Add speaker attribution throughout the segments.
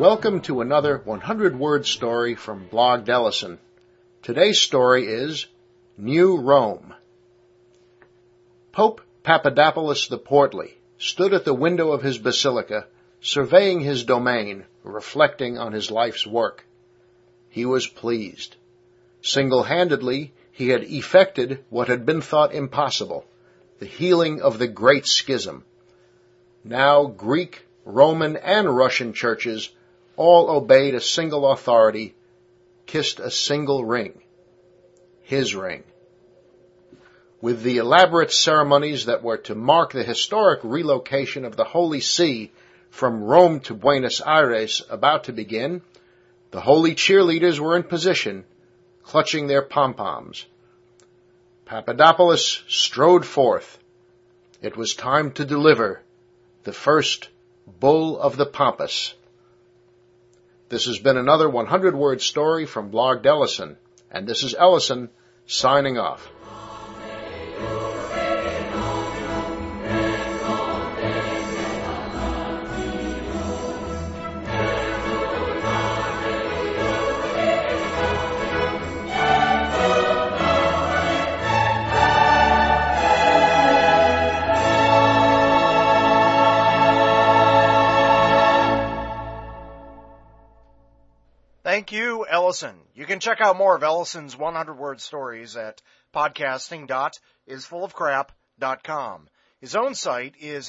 Speaker 1: Welcome to another 100-word story from Blog Ellison. Today's story is New Rome. Pope Papadopoulos the Portly stood at the window of his basilica, surveying his domain, reflecting on his life's work. He was pleased. Single-handedly, he had effected what had been thought impossible, the healing of the Great Schism. Now Greek, Roman, and Russian churches all obeyed a single authority, kissed a single ring, his ring. With the elaborate ceremonies that were to mark the historic relocation of the Holy See from Rome to Buenos Aires about to begin, the holy cheerleaders were in position, clutching their pom-poms. Papadopoulos strode forth. It was time to deliver the first Bull of the Pampas. This has been another 100-word story from Blog Ellison, and this is Ellison signing off.
Speaker 2: Thank you, Ellison. You can check out more of Ellison's 100-word stories at podcasting.isfullofcrap.com. His own site is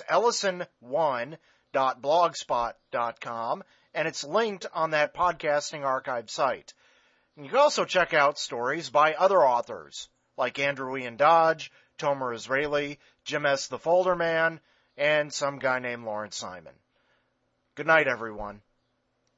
Speaker 2: ellison1.blogspot.com, and it's linked on that podcasting archive site. And you can also check out stories by other authors, like Andrew Ian Dodge, Tomer Israeli, Jim S. the Folder Man, and some guy named Lawrence Simon. Good night, everyone.